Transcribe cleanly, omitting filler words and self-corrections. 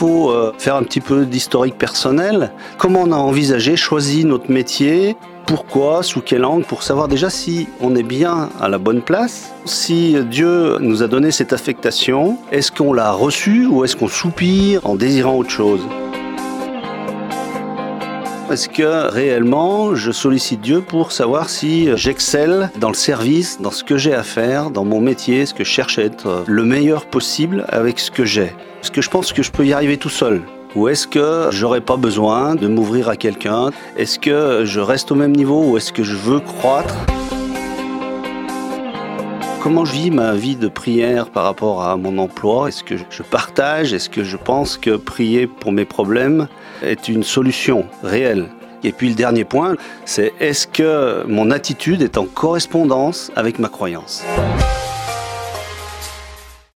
faut faire un petit peu d'historique personnel. Comment on a envisagé, choisi notre métier? Pourquoi? Sous quel angle? Pour savoir déjà si on est bien à la bonne place. Si Dieu nous a donné cette affectation, est-ce qu'on l'a reçue ou est-ce qu'on soupire en désirant autre chose? Est-ce que réellement je sollicite Dieu pour savoir si j'excelle dans le service, dans ce que j'ai à faire, dans mon métier? Est-ce que je cherche à être le meilleur possible avec ce que j'ai? Est-ce que je pense que je peux y arriver tout seul? Ou est-ce que j'aurais pas besoin de m'ouvrir à quelqu'un? Est-ce que je reste au même niveau ou est-ce que je veux croître? Comment je vis ma vie de prière par rapport à mon emploi? Est-ce que je partage? Est-ce que je pense que prier pour mes problèmes est une solution réelle? Et puis le dernier point, c'est est-ce que mon attitude est en correspondance avec ma croyance?